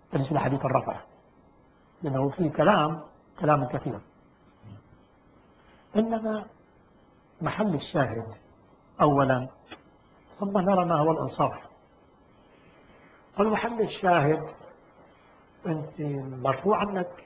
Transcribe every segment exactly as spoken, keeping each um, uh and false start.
بالنسبة لحديث الرفع، لأنه فيه كلام كلام كثير. إنما محل الشاهد أولا، ثم نرى ما هو الإنصاف. المحل الشاهد أنت مرفوع عنك،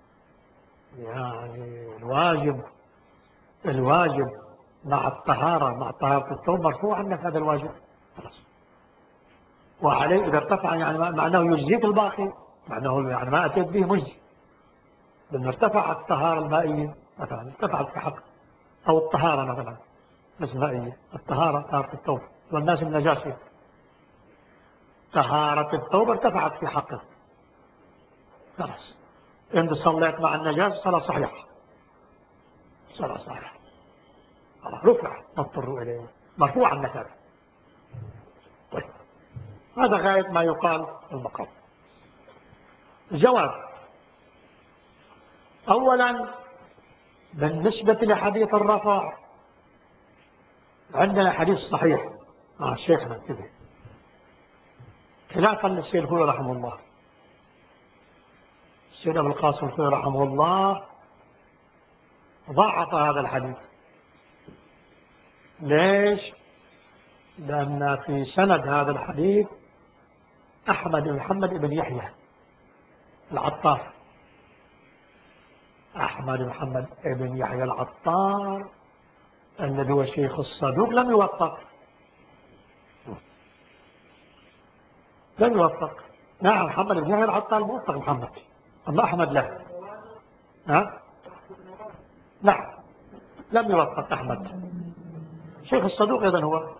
يعني الواجب الواجب مع الطهارة مع طهارة الثوب مرفوع عنك هذا الواجب خلاص، وعليه إذا ارتفع يعني معناه يجزيك الباقي، معناه يعني ما أتيت به مجزي، لأن ارتفعت الطهارة المائية مثلا، ارتفعت في حق، أو الطهارة مثلا مش مائية، الطهارة طهارة الثوب والناس النجاسة، طهارة الثوب ارتفعت في حقه خلاص، إن صليت مع النجاسة صلاة صحيحة، صلاة صحيحة خلاص، رفع نضطر إليه، مرفوع عنك هذا. طيب هذا غاية ما يقال المقام. جواب، أولا بالنسبة لحديث الرفع عندنا حديث صحيح مع شيخنا كذا، خلافا للسيد الخوي رحمه الله. السيد أبو القاسم الخوي رحمه الله ضعف هذا الحديث. ليش؟ لأن في سند هذا الحديث أحمد بن محمد بن يحيى العطار، أحمد بن محمد بن يحيى العطار الذي هو شيخ الصدوق لم يوفق، لم يوفق. نعم محمد بن يحيى العطار موفق محمد، أما أحمد لا. ها؟ نعم لم يوفق أحمد، شيخ الصدوق أيضا هو.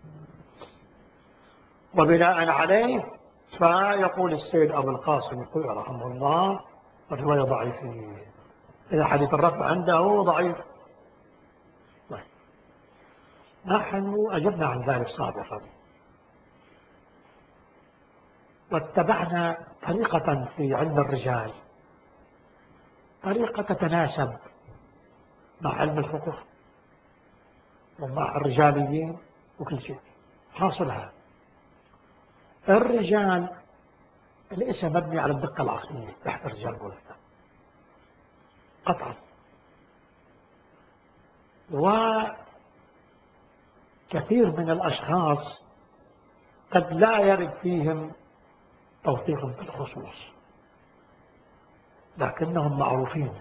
وبناء عليه فيقول السيد أبو القاسم الخوي رحمه الله الرواية ضعيفة، إذا حديث الرفع عنده ضعيف. طيب نحن أجبنا عن ذلك سابقا، واتبعنا طريقة في علم الرجال، طريقة تتناسب مع علم الفقه ومع الرجاليين وكل شيء. حاصلها الرجال الاسم مبني على الدقة العقلية تحت الرجال والنساء قطعا، وكثير من الأشخاص قد لا يرد فيهم توثيق بالخصوص، لكنهم معروفين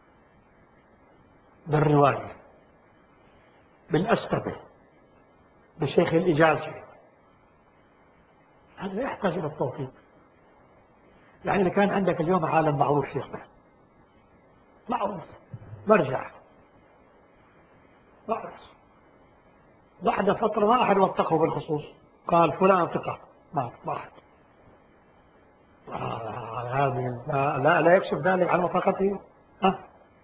بالرواية بالأسباب بشيخ الإجازة، هذا لا يحتاج إلى التوثيق. يعني إذا كان عندك اليوم عالم معروف شيخنا معروف مرجع معروف، بعد فترة ما أحد وثقه بالخصوص، قال فلان ثقة، ما ما أحد، هذه لا لا يكشف ذلك عن وثاقته. ها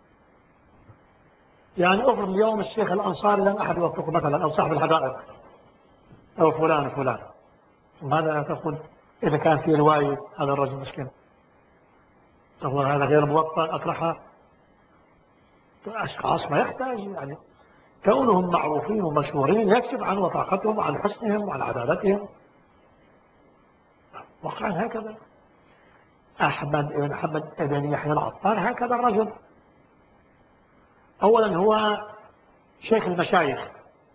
يعني افرض اليوم الشيخ الأنصاري لم أحد يوثقه مثلا، أو صاحب الحدائق أو فلان فلان، ماذا تقول إذا كان في رواية هذا الرجل مسكين؟ تقول هذا غير موثق أطرحها؟ أشخاص ما يحتاج، يعني كونهم معروفين ومشهورين يكشف عن وثاقتهم وعن حسنهم وعن عدالتهم. وقال هكذا أحمد بن محمد بن يحيى العطار، هكذا الرجل. أولا هو شيخ المشايخ،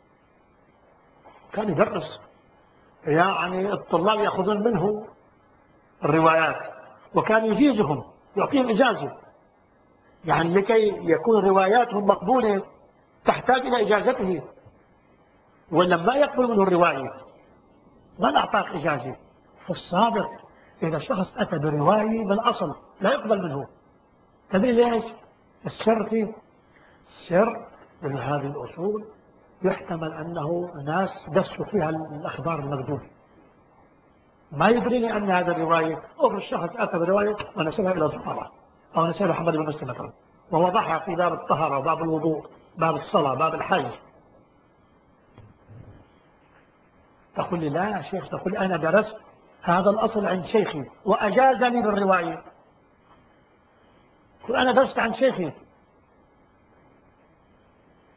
كان يدرس، يعني الطلاب يأخذون منه الروايات، وكان يجيزهم يعطيهم إجازة، يعني لكي يكون رواياتهم مقبولة تحتاج إلى إجازته، ولما يقبل منه الرواية ما أعطاك إجازة. في السابق إذا شخص أتى برواية بالأصل لا يقبل منه، تدري ليش؟ السر فيه، السر من هذه الأصول يحتمل أنه ناس دسوا فيها الأخبار المكذوبة، ما يدريني أن هذه الرواية، أو الشخص أتى برواية ونسبها إلى الفقراء أو نسبها محمد بن مسلم مثلا، ووضعها في باب الطهارة وباب الوضوء باب الصلاة باب الحج، تقول لي لا يا شيخ، تقول لي أنا درست هذا الأصل عند شيخي وأجازني بالرواية، تقول أنا درست عند شيخي.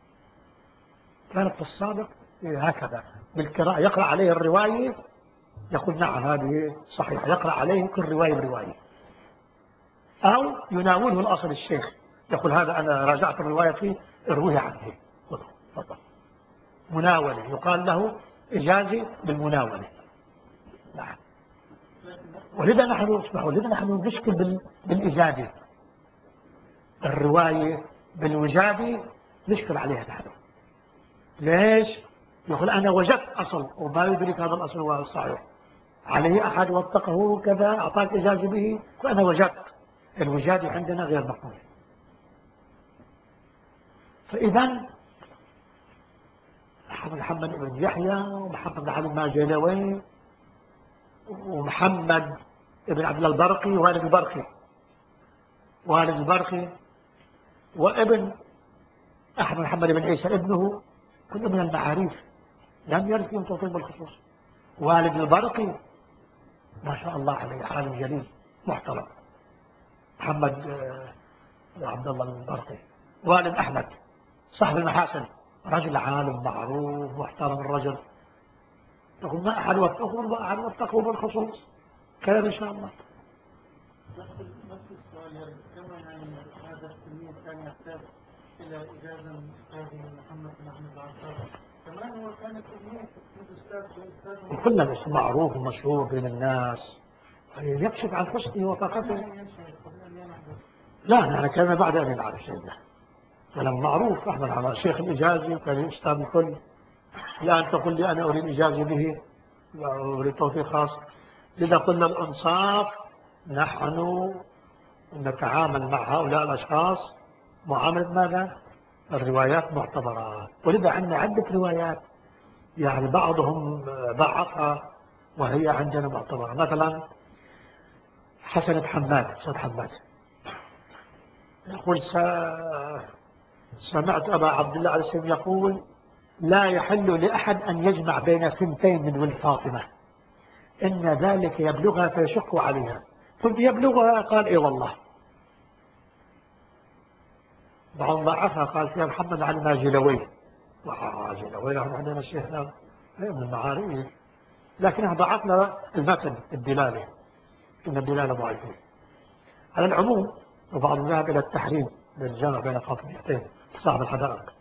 كانت في السابق هكذا بالقراءة، يقرأ عليه الرواية يقول نعم هذه صحيحة، يقرأ عليه كل رواية برواية، أو يناوله الأصل الشيخ يقول هذا أنا راجعت الرواية فيه ارويه عنه. تفضل. مناولة يقال له إجازة بالمناولة. نعم. ولذا نحن اسمحوا لذا نحن نشكل بالإجازة، الرواية بالوجادة نشكل عليها نحن. ليش؟ يقول أنا وجدت أصل وما يدرك هذا الأصل هو الصحيح، عليه أحد وثقه كذا أعطاك إجازة به وأنا وجدت. الوجادة عندنا غير مقبولة. فإذا محمد بن يحيى ومحمد بن علي الماجلوي ومحمد بن عبد الله البرقي والد البرقي والد البرقي وابن أحمد محمد بن عيسى ابنه كل من المعاريف لم يرد فيهم توطين بالخصوص. والد البرقي ما شاء الله عليه عالم جليل محترم، محمد عبد الله البرقي. والد أحمد صاحب المحاسن رجل عالم معروف محترم الرجل، يقول ما أحد وثقه ما أحد وثقه بالخصوص كلام إن شاء الله. نفس السؤال كما يعني هذا التلميذ كان يحتاج إلى إجازة من أستاذ محمد بن أحمد العشار، كمان هو كان تلميذ من أستاذ وأستاذ كل الاسم معروف ومشهور بين الناس يكشف عن حسنه وطاقته. لا نحن كان بعد أن نعرف شيئا، كلام معروف أحمد على شيخ الإجازة وكان أستاذ الكل. الآن تقول لي أنا أريد إجازة به أريد توثيق خاص. لذا قلنا الإنصاف نحن نتعامل مع هؤلاء الأشخاص معاملة ماذا؟ الروايات معتبرة. ولذا عندنا عدة روايات يعني بعضهم ضعفها وهي عندنا معتبرة. مثلا حسن حماد سيد حماد يقول سمعت أبا عبد الله عليه السلام يقول لا يحل لأحد أن يجمع بين سنتين من ولد فاطمة إن ذلك يبلغها فيشق عليها. قلت يبلغها؟ قال إيه والله. بعض ضعفها قال فيها محمد علي الماجلوي. الماجلوي نحن عندنا شيخنا من المعارف لكنها ضعفنا المتن الدلالة إن الدلالة ضعيفة. على العموم وبعض ذهب إلى التحريم للجمع بين فاطمتين صاحب الحدائق.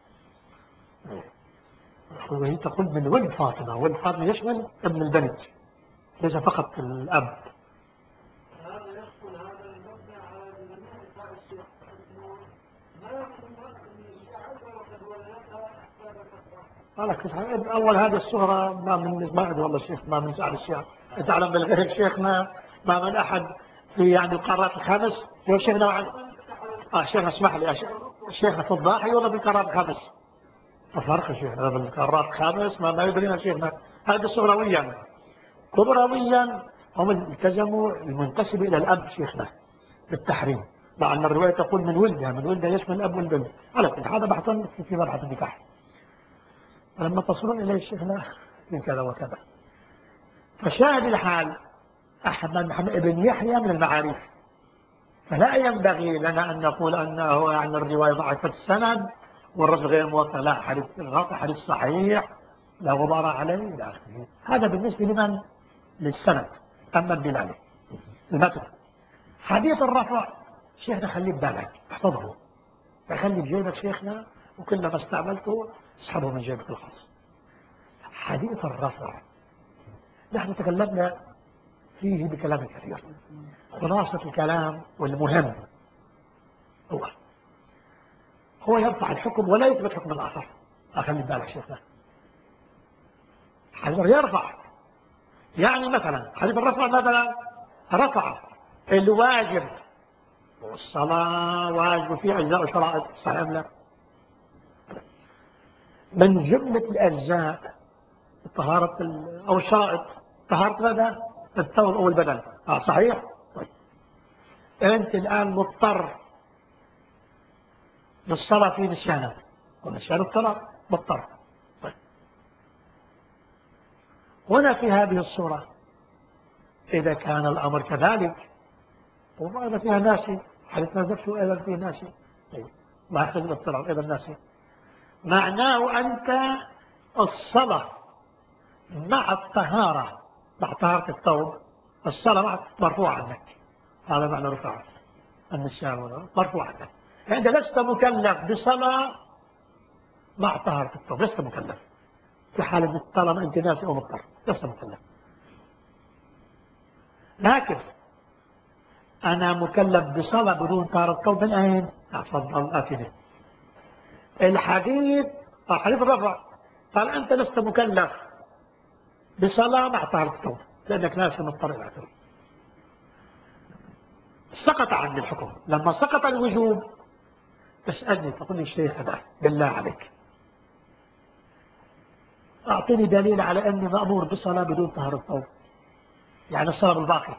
وهي تقول من ولد فاطمة، ولد فاطمة يشمل ابن البنت ليس فقط الأب. هذا يدخل هذا المبنى على جميع نساء الشيخ ما من الشيعة وقد ولدتها قالك أول هذه الصورة ما من ما أدري والله شيخ ما من سعر الشيعة. تعلم بالغيب شيخنا ما من أحد في يعني القارات الخمس. هو شيخنا عن آه شيخنا اسمح لي شيخنا في الضاحي ولا بالقارات الخمس؟ ففرق شيخنا بالقارات الخمس ما ما يدرينا شيخنا. هذا صغرويا كبرويا هم التزموا المنتسب إلى الأب شيخنا بالتحريم، مع أن الرواية تقول من ولدها من ولدها يشمل الأب والبنت. على كل هذا بحث في مبحث النكاح. فلما تصلون إليه شيخنا من كذا وكذا. فشاهد الحال أحمد محمد بن يحيى من المعارف، فلا ينبغي لنا أن نقول أنه يعني الرواية ضعيفة السند والرجل غير موثق. لا، حديث الغلط حديث صحيح لا غبار عليه إلى آخره. هذا بالنسبة لمن؟ للسند. أما الدلالة المتن حديث الرفع شيخنا خليه ببالك احفظه خليه بجيبك شيخنا وكلما استعملته اسحبه من جيبك الخاص. حديث الرفع نحن تكلمنا فيه بكلام كثير. خلاصة الكلام والمهم هو هو يرفع الحكم ولا يثبت حكم الآخر. أخلي بالك شيخنا حديث يرفع يعني مثلا حديث الرفع مثلا رفع الواجب والصلاة واجب فيه أجزاء وشرائط صحيح لا؟ من جملة الأجزاء طهارة أو الشرائط طهارة ماذا؟ الثوب أو البدن. آه صحيح؟ طيب. أنت الآن مضطر للصلاة في نسيانك ونسيان الصلاة مضطر. طيب. هنا في هذه الصورة إذا كان الأمر كذلك وما فيها ناسي حديث نفسه أيضا فيه ناسي طيب. ما يحتاج الاضطرار أيضا ناسي معناه أنت الصلاة مع الطهارة مع طهارة الثوب الصلاة مرفوعة عنك. هذا معنى رفع النسيان مرفوعة عنك. أنت لست مكلف بصلاة مع طهارة الثوب، لست مكلف في حالة طالما أنت ناسي أو مضطر، لست مكلف. لكن أنا مكلف بصلاة بدون طهارة الثوب من أين؟ أتفضل آتني الحديث. حديث الرفع قال أنت لست مكلف بصلاة مع طهارة الثوب لأنك ناسي مضطر إلى آخره. سقط عني الحكم. لما سقط الوجوب تسألني تقول لي الشيخ هذا بالله عليك أعطيني دليل على أني مأمور بصلاة بدون طهارة الثوب، يعني الصلاة بالباقي.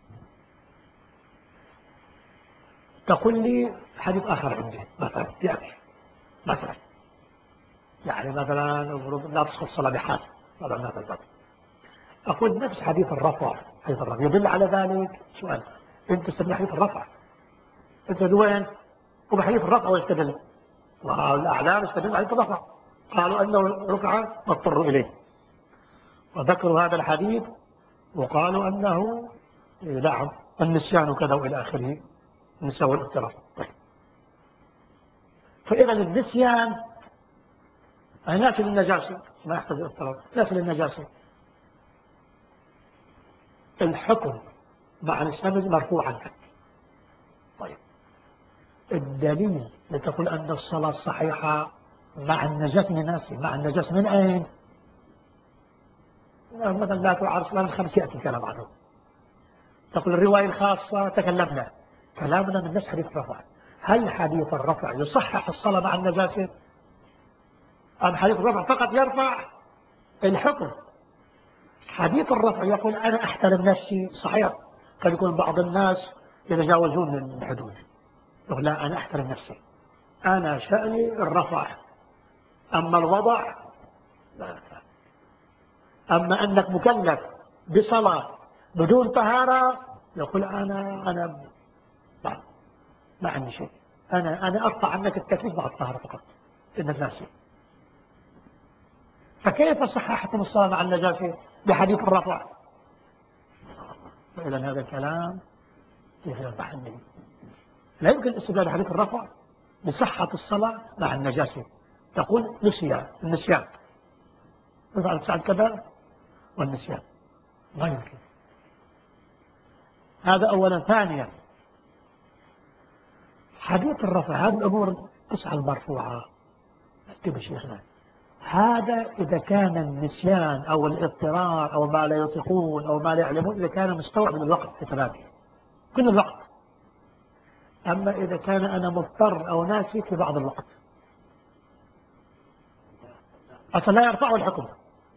تقول لي حديث آخر عندي مثلا يعني مثلا يعني مثلا لا تسقط الصلاة بحال، هذا من هذا الباب. أقول نفس حديث الرفع، حديث الرفع يدل على ذلك. سؤال، أنت تستدل حديث الرفع، أنت وين؟ وبحديث الرفع ويستدل، والأعلام استدل حديث الرفع، قالوا أنه رفع مضطر إليه، وذكروا هذا الحديث وقالوا أنه نعم النسيان كذا وإلى آخره، النسيان والاضطرار. طيب. فإذا النسيان ناسي للنجاسة، ما يحتاج اضطرار، ناسي للنجاسة. الحكم مع النسيان مرفوع عنك. طيب الدليل لتقول أن الصلاة صحيحة مع النجاسة من ناسي، مع النجاسة من أين؟ مثلا لا تعرف صلاة الخمس يأتي الكلام عنه. تقول الرواية الخاصة تكلمنا، كلامنا من نفس حديث الرفع. هل حديث الرفع يصحح الصلاة مع النجاسة؟ أم حديث الرفع فقط يرفع الحكم؟ حديث الرفع يقول أنا أحترم نفسي. صحيح قد يكون بعض الناس يتجاوزون من الحدود، يقول لا أنا أحترم نفسي، أنا شأني الرفع، أما الوضع لا. أما أنك مكلف بصلاة بدون طهارة يقول أنا أنا لا ما عندي شيء، أنا أنا أرفع عنك التكليف مع الطهارة فقط إنك ناسي. فكيف صححتم الصلاة مع النجاسة بحديث الرفع؟ فإذا هذا الكلام فيه البحث منه. لا يمكن الاستدلال بحديث الرفع بصحة الصلاة مع النجاسة. تقول نسيان، النسيان يفعل ساعة كذا والنسيان ما يمكن. هذا أولا. ثانيا حديث الرفع هذه الأمور تسعى المرفوعة. اكتب شيخنا هذا إذا كان النسيان أو الاضطرار أو ما لا يطيقون أو ما لا يعلمون، إذا كان مستوعب الوقت في تمامه كل الوقت. أما إذا كان أنا مضطر أو ناسي في بعض الوقت أصلا لا يرفعه الحكم.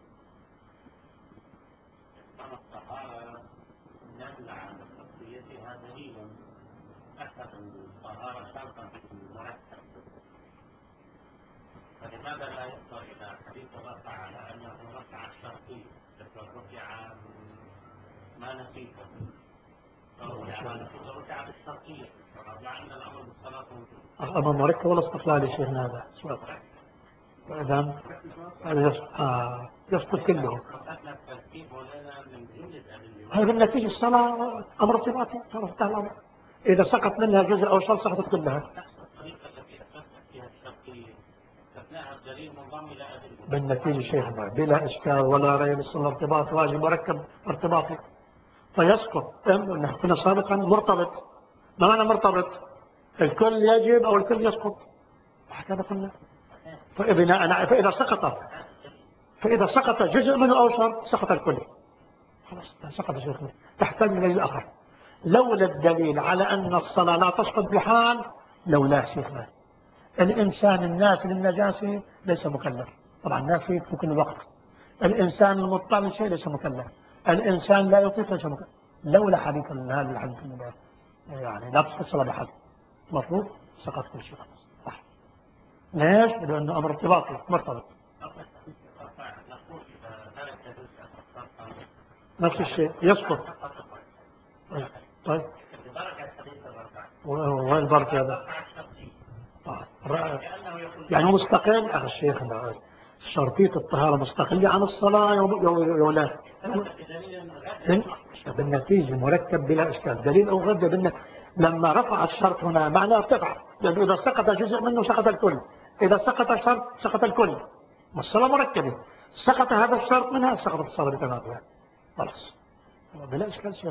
فلماذا لا يصل إلى حديث الرفع على أنه رفع الشرطي رفع ما نسيته أو رفع بالشرطية مع أن الأمر بالصلاة موجود؟ الأمر مركب ولا استقلالي شيخنا؟ هذا سؤال. إذن هذا يسقط كله. هذا النتيجة الصلاة أمر ارتباطي، انتهى الأمر. إذا سقط منها جزء أو شرط سقطت كلها. بالنتيجة شيخنا بلا إشكال ولا ريب، الصلاة ارتباط واجب مركب ارتباطي فيسقط. نحن كنا سابقا مرتبط. ما معنى مرتبط؟ الكل يجب أو الكل يسقط، هكذا قلنا. فإذا فإذا سقط فإذا سقط جزء منه أو شرط سقط الكل، خلاص سقط شيخنا. تحتاج إلى الآخر. لولا الدليل على أن الصلاة لا تسقط بحال لولا شيخنا. الإنسان الناسي للنجاسة ليس مكلف، طبعا ناسي في كل وقت. الإنسان المضطر شيء ليس مكلف، الإنسان لا يطيق ليس مكلف. لولا حديث هذا الحديث يعني لا تسقط الصلاة بحال مفروض سقط كل شيء. صح. ليش؟ لأنه أمر ارتباطي مرتبط. نفس الشيء يسقط. طيب وين البركة هذا؟ يعني هو مستقل أخي الشيخ. شرطية الطهارة مستقلة عن الصلاة يا ولا؟ بالنتيجة مركب بلا إشكال. دليل أو غير دليل لما رفع الشرط هنا معناه ارتفع، لأنه إذا سقط جزء منه سقط الكل، إذا سقط شرط سقط الكل، والصلاة مركبة، سقط هذا الشرط منها سقطت الصلاة بتمامها خلاص بلا إشكال. شيخ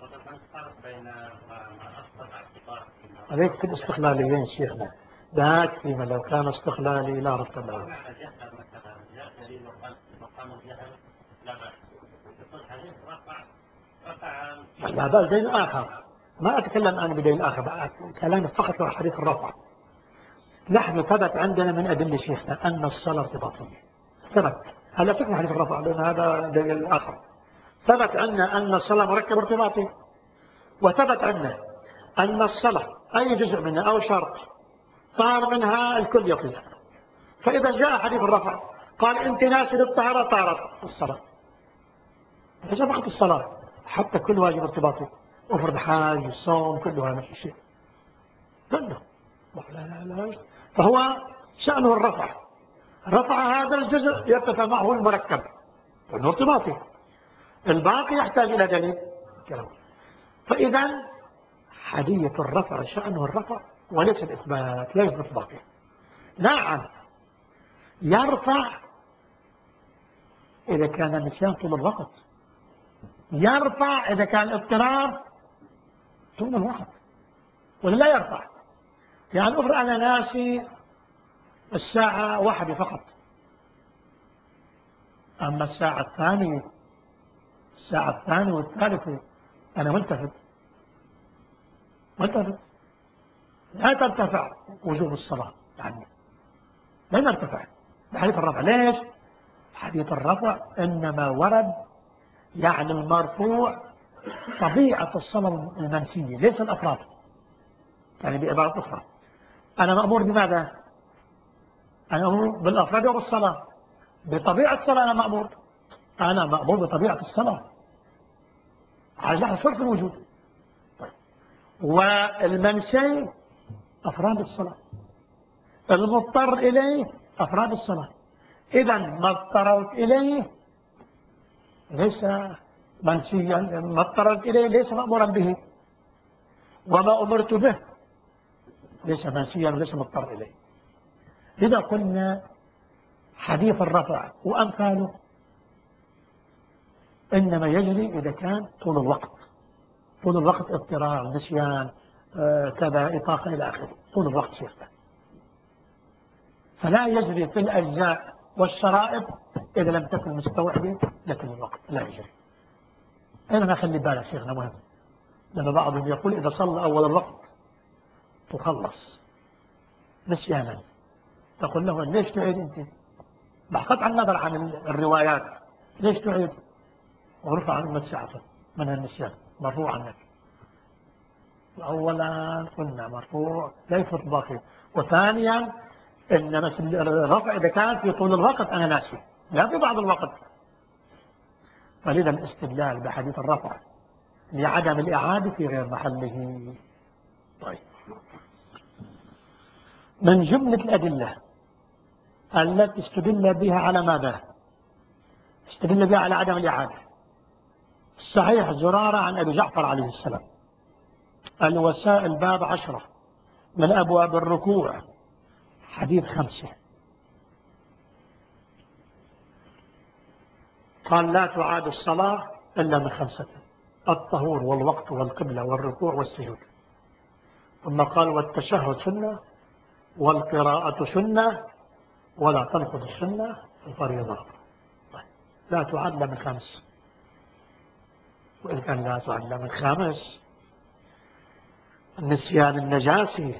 عليك في الاستقلاليين شيخنا ذاك فيما لو كان استقلالي لا رتب له. هذا دليل آخر، ما أتكلم أنا بدليل آخر، كلام فقط عن حديث الرفع. نحن ثبت عندنا من أدلة شيخنا أن الصلاة ارتباطية، ثبت. هلا فكرة حديث الرفع لأن هذا دليل آخر. ثبت عندنا أن الصلاة مركب ارتباطي، وثبت عندنا أن الصلاة أي جزء منها أو شرط طار منها الكل يطير. فإذا جاء حديث الرفع قال أنت ناسي للطهارة طارت الصلاة، ليس فقط الصلاة حتى كل واجب ارتباطي، أفرض حاج الصوم كلها نفس الشيء كله. لا لا لا. فهو شأنه الرفع، رفع هذا الجزء يرتفع معه المركب لأنه ارتباطي، الباقي يحتاج إلى دليل. فإذا حديث الرفع شأنه الرفع وليس الإثبات، ليس الإطلاقي. نعم يرفع إذا كان النسيان طول الوقت، يرفع إذا كان اضطرار طول الوقت، ولا لا يرفع. يعني أفرض أنا ناسي الساعة واحدة فقط، أما الساعة الثانية الساعة الثانية والثالثة أنا ملتفت ملتفت لا ترتفع وجوب الصلاة عني، لن يرتفع بحديث الرفع. ليش؟ حديث الرفع إنما ورد يعني المرفوع طبيعة الصلاة المنسية ليس الأفراد. يعني بعبارة أخرى أنا مأمور بماذا؟ أنا مأمور بالأفراد وبالصلاة، بطبيعة الصلاة أنا مأمور، أنا مأمور بطبيعة الصلاة على نحو صرف الوجود. طيب. والمنسي أفراد الصلاة، المضطر إليه أفراد الصلاة. إذا ما اضطررت إليه ليس منسيا، ما اضطررت إليه ليس مأمورا به، وما أمرت به ليس منسيا وليس مضطر إليه. إذا قلنا حديث الرفع وأمثاله إنما يجري إذا كان طول الوقت، طول الوقت اضطرار نسيان آه كذا إطاقة إلى آخره، طول الوقت شيخنا. فلا يجري في الأجزاء والشرائط إذا لم تكن مستوعبة لكن الوقت لا يجري. أنا ما خلي بالك شيخنا مهم، لما بعضهم يقول إذا صلى أول الوقت تخلص نسيانا، تقول له ليش تعيد أنت؟ بقطع النظر عن الروايات ليش تعيد؟ ورفع عن ساعته من النسيان مرفوع عنك. أولا قلنا مرفوع ليس باقي، وثانيا إن الرفع إذا كان في طول الوقت أنا ناسي لا في بعض الوقت. فلذا الاستدلال بحديث الرفع لعدم الإعادة في غير محله. طيب، من جملة الأدلة التي استدل بها على ماذا؟ استدل بها على عدم الإعادة صحيح زرارة عن أبي جعفر عليه السلام، الوسائل باب عشرة من أبواب الركوع حديث خمسة، قال لا تعاد الصلاة إلا من خمسة: الطهور والوقت والقبلة والركوع والسجود. ثم قال والتشهد سنة والقراءة سنة ولا تنقض السنة الفريضة. لا تعاد إلا من خمس، وإن كان لا تعاد إلا من خامس النسيان النجاسي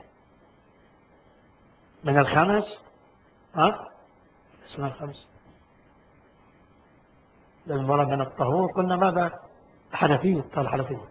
من الخمس، ها اسمها الخمس للمرة من الطهور قلنا ماذا؟ حنفية، الطهر الحنفية.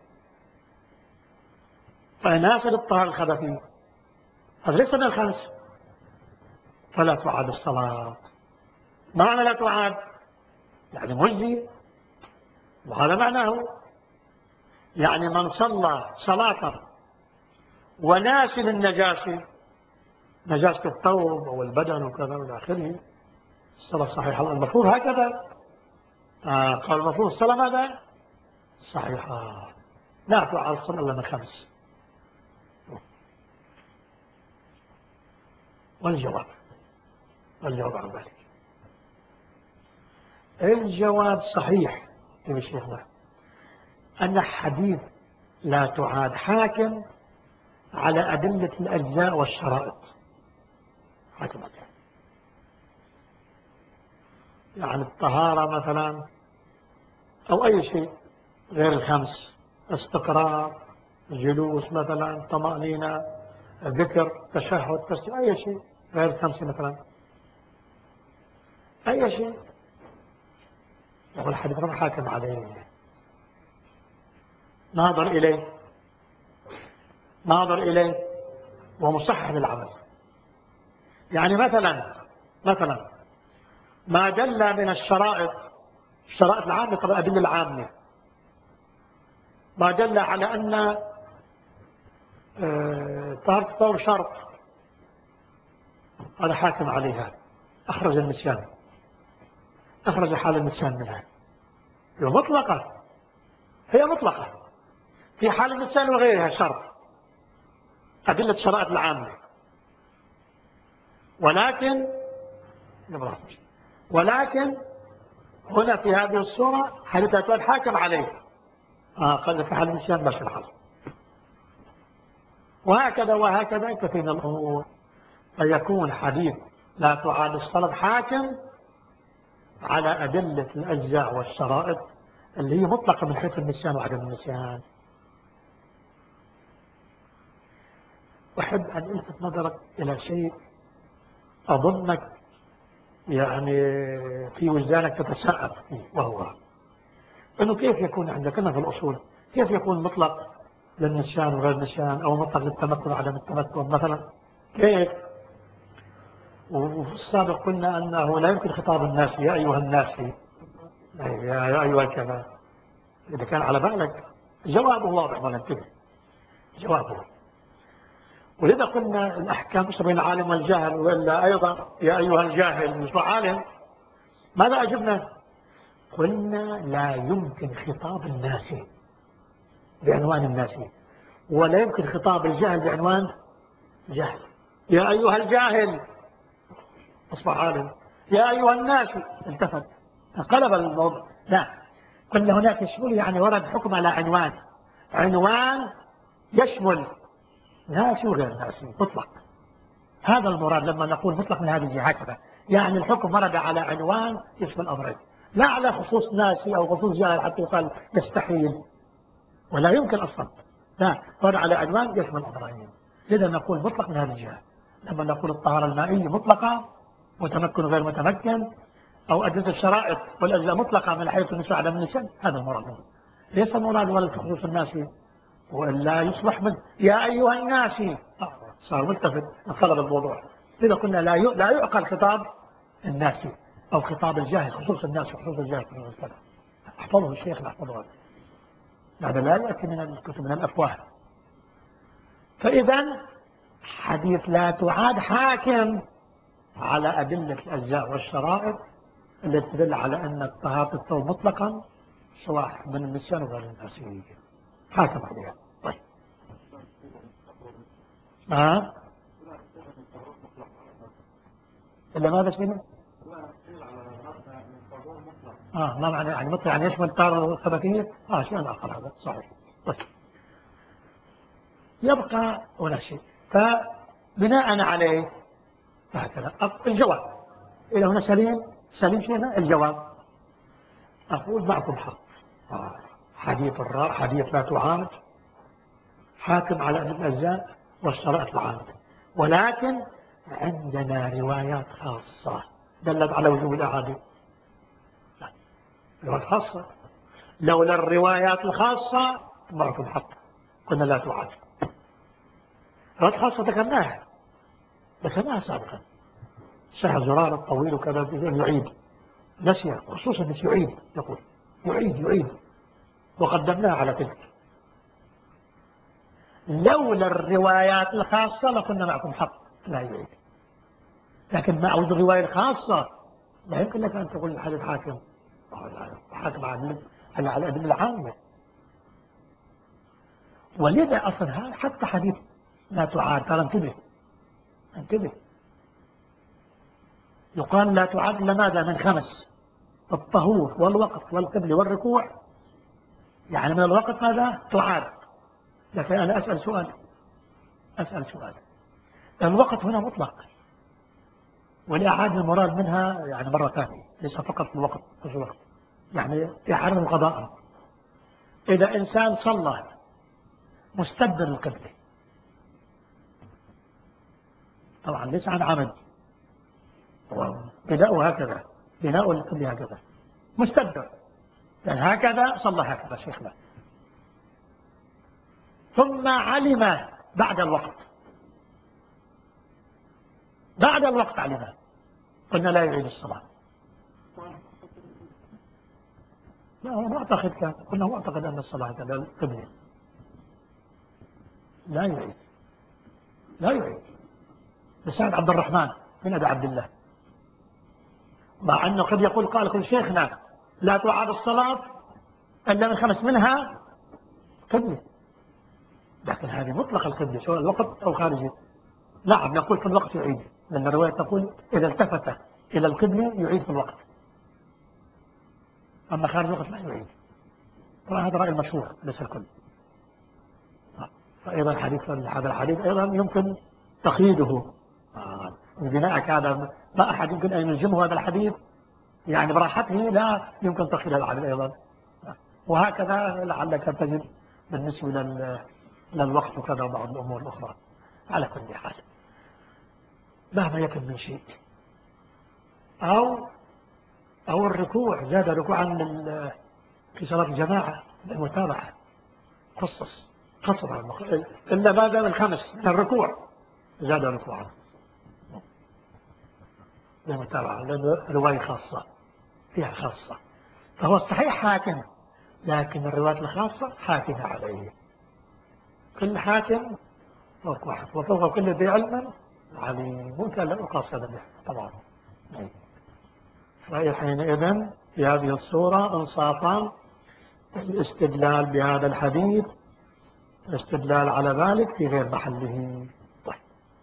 فناسل الطهر الخبثي هذا ليس من الخمس، فلا تعاد الصلاة. معنى لا تعاد يعني مجزي، وهذا معناه يعني من صلى صلاة وناسل النجاسة، نجاسة الثوب أو البدن وكذا إلى آخره، الصلاة صحيحة. المفروض هكذا آه قال المفروض الصلاة ماذا؟ صحيحة لا تعاد الصلاة إلا من خمس. والجواب والجواب عن ذلك الجواب صحيح يا شيخنا أن حديث لا تعاد حاكم على أدلة الأجزاء والشرائط حاكم عليها. يعني الطهارة مثلا أو أي شيء غير الخمس، استقرار، جلوس مثلا، طمأنينة، ذكر، تشهد، تسليم، أي شيء غير الخمس مثلا، أي شيء يقول الحديث ما حاكم عليه، ناظر إليه ناظر إليه ومصحح للعمل. يعني مثلا مثلا ما دل من الشرائط الشرائط العامة طبعا الأدلة العامة ما دل على أن طهارة الثوب شرط هذا حاكم عليها، أخرج النسيان أخرج حال النسيان منها. هي مطلقة هي مطلقة في حال النسيان وغيرها شرط أدلة الشرائط العامة. ولكن ولكن هنا في هذه الصورة حديث أتوال حاكم عليه آه قال في حال النسيان باش الحال. وهكذا وهكذا كثير من الأمور فيكون حديث لا تعاد الصلاة حاكم على أدلة الأجزاء والشرائط اللي هي مطلقة من حيث النسيان وعدم النسيان. أحب أن ألفت نظرك إلى شيء أظنك يعني في وجدانك تتساءل فيه، وهو أنه كيف يكون عندك أنا في الأصول كيف يكون مطلق للنسيان وغير النسيان أو مطلق للتمكن وعدم التمكن مثلا كيف؟ وفي السابق قلنا أنه لا يمكن خطاب الناس يا أيها الناس يا أيها الكذا. إذا كان على بالك جوابه واضح ولا انتبه جوابه. ولذا قلنا الأحكام بين العالم والجاهل، وإلا أيضا يا أيها الجاهل مش عالم. ماذا أجبنا؟ قلنا لا يمكن خطاب الناس بعنوان الناس ولا يمكن خطاب الجاهل بعنوان جهل. يا أيها الجاهل أصبح عالم، يا أيها الناس التفت انقلب الموضوع. لا قلنا هناك شمول يعني ورد حكم على عنوان عنوان يشمل ناس وغير ناس مطلق. هذا المراد لما نقول مطلق من هذه الجهة هكذا، يعني الحكم ورد على عنوان يشمل أمرين لا على خصوص ناسي أو خصوص جاهل حتى يقال يستحيل ولا يمكن أصلا. لا ورد على عنوان يشمل أمرين. لذا نقول مطلق من هذه الجهة. لما نقول الطهارة المائية مطلقة متمكن غير متمكن أو أدلة الشرائط والأجزاء مطلقة من حيث النساء عدم النساء هذا المراد. ليس المراد ولا خصوص الناس ولا يصبح من يا أيها الناس صار ملتفت انقلب الموضوع. لذا قلنا لا لا يعقل خطاب الناس أو خطاب الجاهل خصوص الناس وخصوص الجاهل خصوص الكلام. احفظه الشيخ احفظه هذا لا يأتي من الكتب من الأفواه. فإذا حديث لا تعاد حاكم على أدلة الأجزاء والشرائط التي تدل على أن طهارة الثوب مطلقا سواء من النسيان وغير النسيان حاكم عليها. طيب ها إلا ماذا اسمه؟ آه ما معنى يعني مطلق يعني يشمل الطهارة الخبثية؟ آه شيء آخر هذا صحيح. طيب يبقى هنا شيء فبناء عليه هكذا الجواب إلى هنا سليم سليم شيئا الجواب أقول معكم حق. آه. حديث الراء حديث لا تعاد حاكم على الأجزاء والشرائط العامة، ولكن عندنا روايات خاصة دلت على وجوب الأحاديث. روايات خاصة لولا الروايات الخاصة معكم حق قلنا لا تعاد. روايات خاصة ذكرناها ذكرناها سابقا شهر زرار الطويل وكذا يعيد نسي خصوصا نسي يعيد يقول يعيد يعيد وقدمناها على تلك. لولا الروايات الخاصة لكنا معكم حق لا يعيد، لكن مع وجود الرواية الخاصة لا يمكن لك أن تقول الحديث حاكم حاكم على الأدلة العامة ولذا أصلا حتى حديث لا تعاد، ترى انتبه انتبه يقال لا تعاد إلا ماذا؟ من خمس: الطهور والوقت والقبل والركوع. يعني من الوقت ماذا؟ تعاد. لكن أنا أسأل سؤال أسأل سؤال الوقت هنا مطلق، والإعادة المراد منها يعني مرة ثانية، ليس فقط الوقت مش الوقت، يعني إعادة قضاء. إذا إنسان صلى مستدبر القبلة، طبعا ليس عن عمد، بناء هكذا، بناء القبلة هكذا مستدبر، يعني هكذا صلى هكذا شيخنا، ثم علم بعد الوقت بعد الوقت علم، قلنا لا يعيد الصلاة. لا هو معتقد كان، قلنا معتقد أن الصلاة كذا القبلة، لا يعيد لا يعيد لسان عبد الرحمن من أبي عبد الله، مع أنه قد يقول قال كل شيخنا لا تعاد الصلاة إلا من خمس منها قبلة، لكن هذه مطلق القبلة سواء الوقت أو خارجه. نعم نقول في الوقت يعيد، لأن الرواية تقول إذا التفت إلى القبلة يعيد في الوقت، أما خارج الوقت لا يعيد. طبعا هذا رأي المشهور ليس الكل. فأيضا حديث هذا الحديث أيضا يمكن تقييده بناء هذا، ما أحد يمكن أن يلزمه هذا الحديث يعني براحته، لا يمكن تقييد هذا الحديث أيضا. وهكذا لعلك تجد بالنسبة للوقت وكذا وبعض الأمور الأخرى. على كل حال مهما يكن من شيء، أو أو الركوع زاد ركوعا في صلاة الجماعة للمتابعة، خصص خصص إلا بعد من خمس من الركوع زاد ركوعا للمتابعة، لأنه رواية خاصة فيها خاصة، فهو الصحيح حاكم، لكن الروايات الخاصة حاكمة عليه. كل حاكم فوق واحد، وفوق كل ذي علم عليم، ممكن لا أقاس هذا طبعا. فهي حينئذ في هذه الصورة انصافا الاستدلال بهذا الحديث، الاستدلال على ذلك في غير محله. طيب.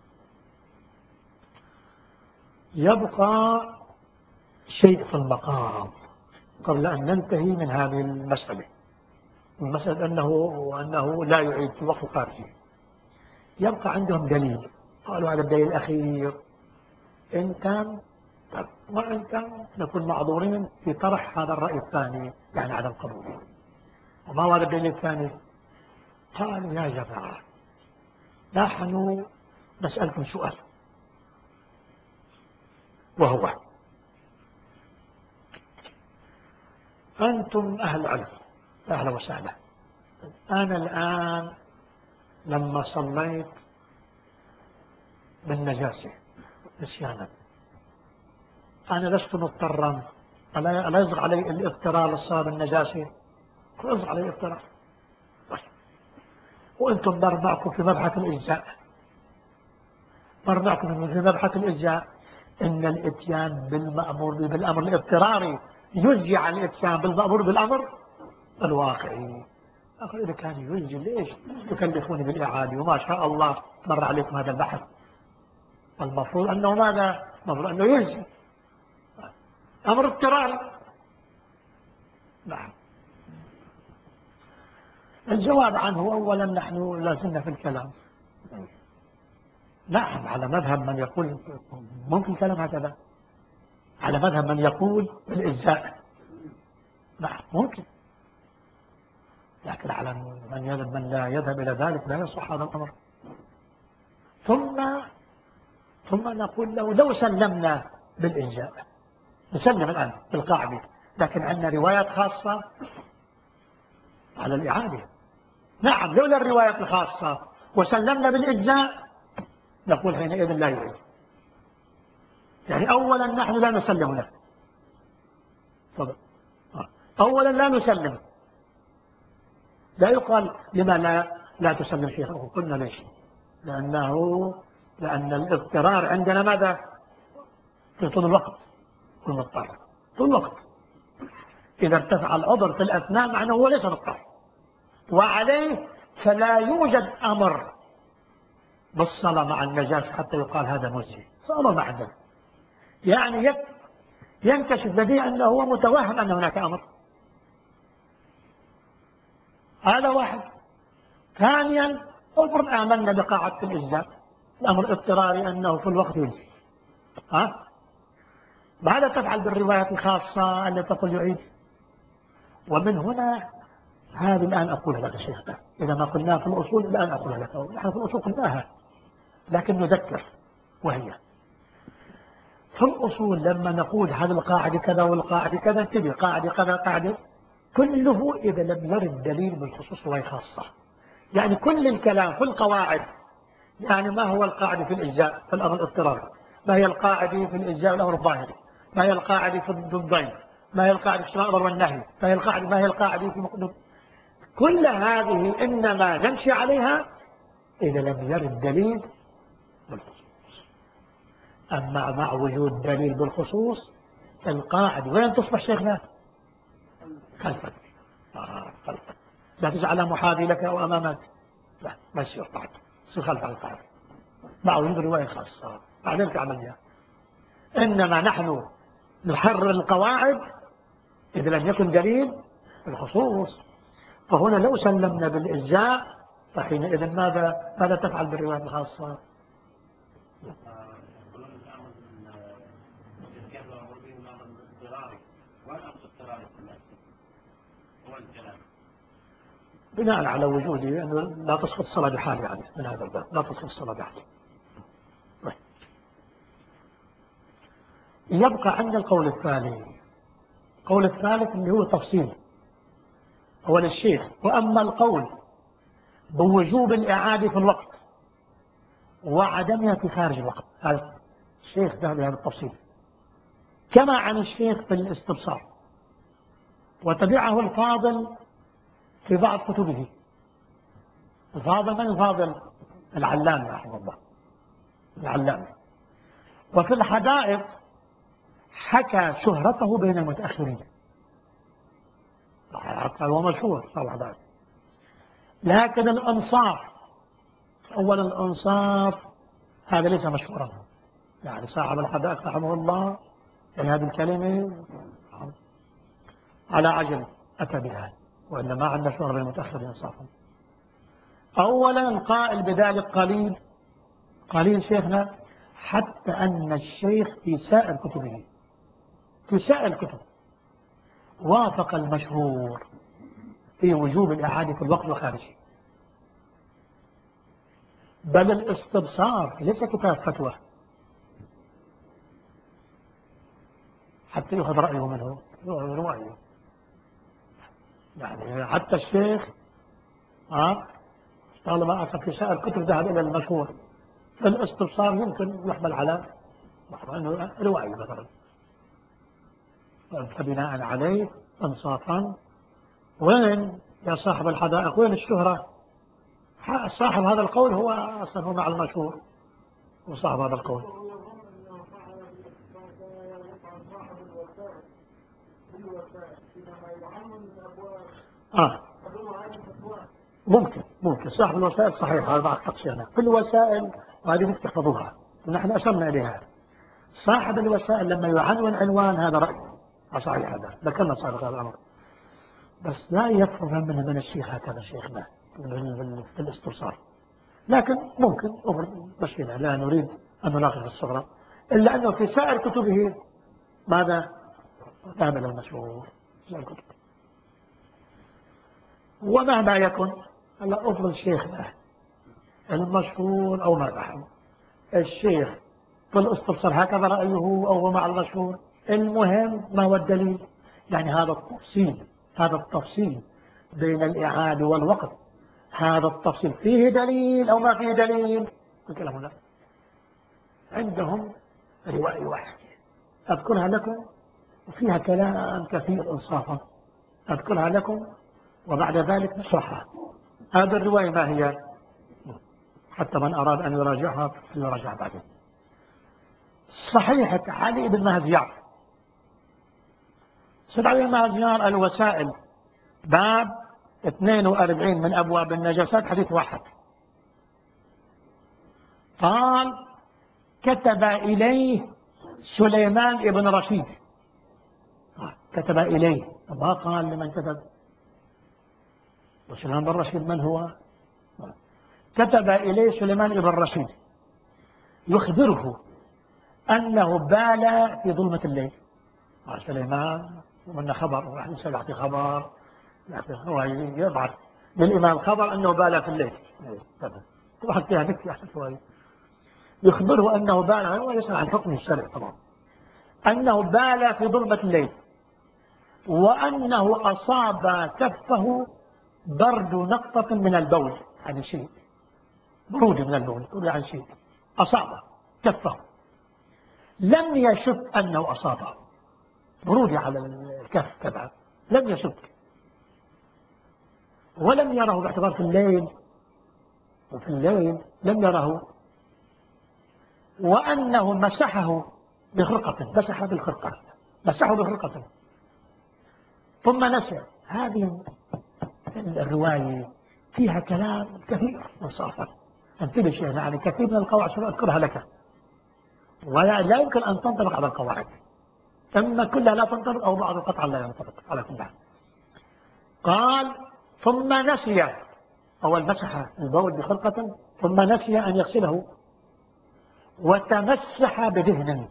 يبقى شيء في المقام قبل أن ننتهي من هذه المسألة، المسألة أنه وأنه لا يعيد في الوقت الخارجي. يبقى عندهم دليل، قالوا هذا الدليل الأخير إن كان وإن كان نكون معذورين في طرح هذا الرأي الثاني، يعني عدم قبوله. وما هو هذا الدليل الثاني؟ قالوا يا جماعة نحن نسألكم سؤال، وهو أنتم أهل علم أهلا وسهلا، أنا الآن لما صليت بالنجاسة نسيانا، أنا لست مضطرا، ألا يصدق علي الاضطرار للصلاة بالنجاسة؟ يصدق علي الاضطرار. وأنتم مرمعكم في مبحث الإجزاء، مرمعكم في مبحث الإجزاء إن الإتيان بالمأمور بالأمر الاضطراري يجزي عن الإتيان بالمأمور بالأمر الواقعي. أقول إذا كان يجزي ليش تكلفوني بالإعادة؟ وما شاء الله مر عليكم هذا البحث، المفروض أنه ماذا؟ المفروض أنه يجزي أمر اضطراري. نعم. الجواب عنه أولا نحن لازلنا في الكلام، نعم على مذهب من يقول ممكن كلام هكذا، على مذهب من يقول بالإجزاء، نعم ممكن، لكن على من يذهب من لا يذهب إلى ذلك لا يصح هذا الأمر. ثم ثم نقول له لو سلمنا بالإجزاء، نسلم الآن بالقاعدة، لكن عندنا روايات خاصة على الإعادة. نعم لولا الروايات الخاصة وسلمنا بالإجزاء نقول حينئذ لا يعيد. يعني أولا نحن لا نسلم له، أولا لا نسلم، لا يقال لما لا لا تسلم شيخه، قلنا ليش؟ لأنه لأن الاضطرار عندنا ماذا؟ في طول الوقت، كل مضطر طول الوقت، إذا ارتفع العذر في الأثناء معناه هو ليس مضطر، وعليه فلا يوجد أمر بالصلاة مع النجاسة حتى يقال هذا مجزي، فأمر معدل. يعني ينكشف لديه أنه هو متوهم أن هناك أمر. هذا واحد. ثانيا افرض آمنا بقاعدة الإجزاء، الأمر اضطراري أنه في الوقت يجزي، ها؟ ماذا تفعل بالروايات الخاصة التي تقول يعيد؟ ومن هنا هذه الآن أقولها لك شيخنا، إذا ما قلناها في الأصول الآن أقولها لك، نحن في الأصول قلناها لكن نذكر. وهي في الأصول لما نقول هذه القاعدة كذا والقاعدة كذا، انتبه، قاعدة كذا قاعدة كله إذا لم يرد دليل بالخصوص وهي خاصة. يعني كل الكلام في القواعد، يعني ما هو القاعدة في الإجزاء في الأمر الاضطراري، ما هي القاعدة في الإجزاء والأمر الظاهري، ما هي القاعدة في الضدين، ما هي القاعدة في الأمر والنهي، ما هي القاعدة ما هي القاعدة في مقدم. كل هذه إنما نمشي عليها إذا لم يرد دليل بالخصوص. أما مع وجود دليل بالخصوص القاعدة وين تصبح شيخنا؟ خلفك. آه خلفك. لا تجعلها محاذي لك أو أمامك، لا ما يصير قاعدة، تصير خلف القاعدة مع وجود رواية خاصة بعدين تعملها. إنما نحن نحرر القواعد إذا لم يكن دليل بالخصوص. فهنا لو سلمنا بالإجزاء فحينئذ ماذا ماذا تفعل بالرواية الخاصة؟ بناء على وجودي أنه لا تسقط الصلاة بحال، يعني من هذا الباب لا تسقط الصلاة بحال. يبقى عند القول الثاني، القول الثالث اللي هو تفصيل هو للشيخ. وأما القول بوجوب الإعادة في الوقت وعدمها في خارج الوقت، هذا الشيخ ذهب بهذا التفصيل كما عن الشيخ في الاستبصار، وتبعه الفاضل في بعض كتبه. الفاضل من الفاضل؟ العلامة رحمه الله، العلامة. وفي الحدائق حكى شهرته بين المتأخرين، هو مشهور في الحدائق. لكن الإنصاف، أولا الإنصاف هذا ليس مشهورا، يعني صاحب الحدائق رحمه الله يعني هذه الكلمة على عجل أتى بها، وإنما ما عندنا شهرة بين المتأخرين إنصافا. أولا القائل بذلك قليل قليل شيخنا، حتى أن الشيخ في سائر كتبه في سائر الكتب وافق المشهور في وجوب الإعادة في الوقت وخارجه. بل الاستبصار ليس كتاب فتوى حتى يأخذ رأيه منه، رأيه يعني حتى الشيخ ها طالما أصل في سائر الكتب ذهب إلى المشهور. فالاستبصار يمكن يحمل على أنه رواية مثلا، فبناء عليه انصافا. وين يا صاحب الحدائق وين الشهرة؟ صاحب هذا القول هو أصلا هو مع المشهور وصاحب هذا القول. آه ممكن ممكن صاحب الوسائل صحيح، هذا بعض تقصيرنا في الوسائل، وهذه تحفظوها نحن أشرنا إليها. صاحب الوسائل لما يعنون عنوان هذا رأي صحيح، هذا ذكرنا صاحب هذا الأمر، بس لا يفهم منه من الشيخ هكذا شيخنا في الاستبصار. لكن ممكن مشكلة، لا نريد أن نلاحظ الصغرى، إلا أنه في سائر كتبه ماذا كامل المشهور سائر الكتب. ومهما يكن هلا أفضل شيخنا المشهور أو ما نحن الشيخ في الاستبصار هكذا رأيه أو هو مع المشهور، المهم ما هو الدليل. يعني هذا التفصيل هذا التفصيل بين الإعادة والوقت، هذا التفصيل فيه دليل أو ما فيه دليل؟ الكلام لا. عندهم رواية واحدة أذكرها لكم وفيها كلام كثير إنصافا، أذكرها لكم وبعد ذلك نشرحها. هذه الرواية ما هي؟ حتى من أراد أن يراجعها يراجعها بعدين. صحيحة علي بن مهزيار. سيد علي بن مهزيار الوسائل باب اثنين وأربعين من أبواب النجاسات حديث واحد. قال كتب إليه سليمان ابن رشيد، كتب إليه، ما قال لمن كتب. وسليمان بن رشيد من هو؟ كتب إليه سليمان ابن رشيد يخبره أنه بال في ظلمة الليل. سليمان ومن خبر، واحد يعطي خبر، هو يبعث للإمام خبر أنه بال في الليل، واحد فيها نكتة شوي، يخبره أنه بال، هو يسأل عن حكم الشرع طبعا، أنه بال في ظلمة الليل، وأنه أصاب كفه برد نقطة من البول، عن شيء برود من البول، تقول عن شيء أصاب كفه، لم يشك أنه أصابه، برود على الكف تبعه، لم يشك ولم يره باعتبار في الليل، وفي الليل لم يره، وأنه مسحه بخرقة، مسح بالخرقة، مسحه بخرقة ثم نسي. هذه الرواية فيها كلام كثير انصافا، انتبه شيء، يعني كثير من القواعد سأذكرها لك، ولا لا يمكن أن تنطبق على القواعد، إما كلها لا تنطبق أو بعض قطعا لا ينطبق على كلها. قال ثم نسي، أول مسح البول بخرقة ثم نسي أن يغسله، وتمسح بدهن،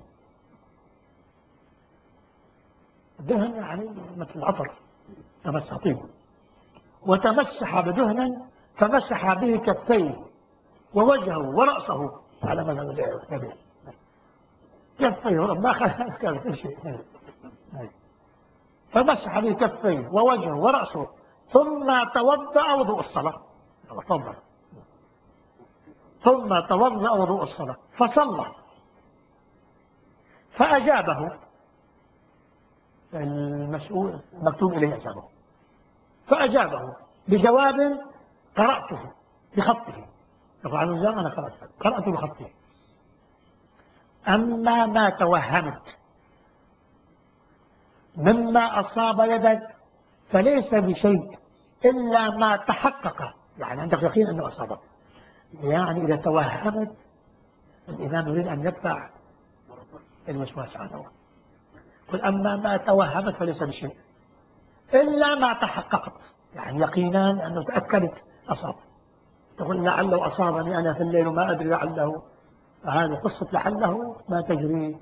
الدهن يعني مثل العطر، تمسح طيب، وتمسح بدهن فمسح به كفيه ووجهه ورأسه على مذهب النبي، كفيه ما خلق كل شيء، فمسح به كفيه ووجهه ورأسه ثم توضأ وضوء الصلاة، توضأ ثم توضأ وضوء الصلاة فصلى، فأجابه المسؤول مكتوب إليه أجابه، فأجابه بجواب قرأته بخطه، يقول عن الزام أنا قرأته قرأته بخطه. أما ما توهمت مما أصاب يدك فليس بشيء إلا ما تحقق، يعني عندك يقين أنه أصابك، يعني إذا توهمت الإمام يريد أن يدفع الوسواس عنه، قل أما ما توهمت فليس بشيء إلا ما تحققت، يعني يقينا أنه تأكدت أصاب، تقول لعله أصابني أنا في الليل وما أدري لعله، هذه قصة لعله ما تجري.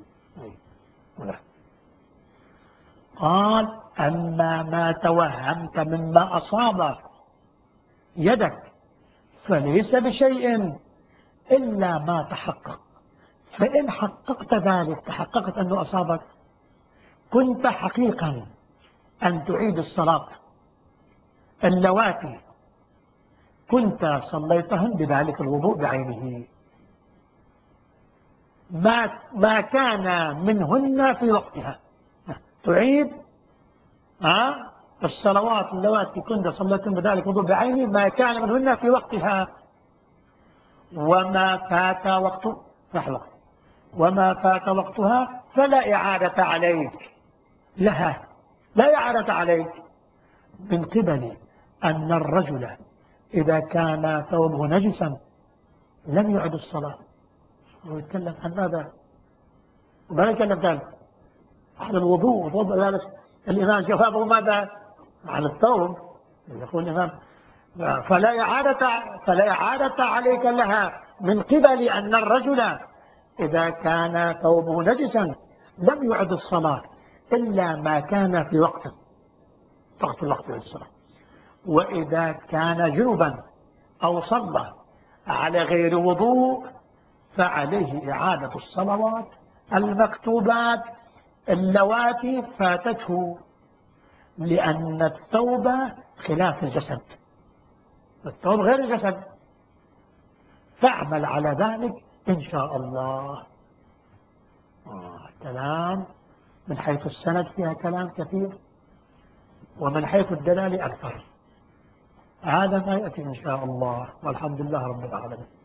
قال أما ما توهمت مما أصاب يدك فليس بشيء إلا ما تحقق، فإن حققت ذلك، تحققت أنه أصابك، كنت حقيقا أن تعيد الصلاة اللواتي كنت صليتهن بذلك الوضوء بعينه، ما ما كان منهن في وقتها، تعيد ها الصلوات اللواتي كنت صليتهن بذلك الوضوء بعينه ما كان منهن في وقتها، وما فات وقته فحلق وما فات وقتها فلا إعادة عليك لها، لا إعادة عليك، من قبل أن الرجل إذا كان ثوبه نجسا لم يعد الصلاة. ويتكلم عن ماذا؟ وما يتكلم ذلك عن الوضوء، وضوء الإمام جوابه ماذا؟ عن الثوب، يقول الإمام فلا إعادة فلا إعادة عليك لها، من قبل أن الرجل إذا كان ثوبه نجسا لم يعد الصلاة إلا ما كان في وقته، وقت الوقت للصلاة، وإذا كان جنبا أو صلى على غير وضوء فعليه إعادة الصلوات المكتوبات اللواتي فاتته، لأن الثوب خلاف الجسد، الثوب غير الجسد، فاعمل على ذلك إن شاء الله. آه كلام من حيث السند فيها كلام كثير، ومن حيث الدلالة أكثر، هذا ما يأتي إن شاء الله، والحمد لله رب العالمين.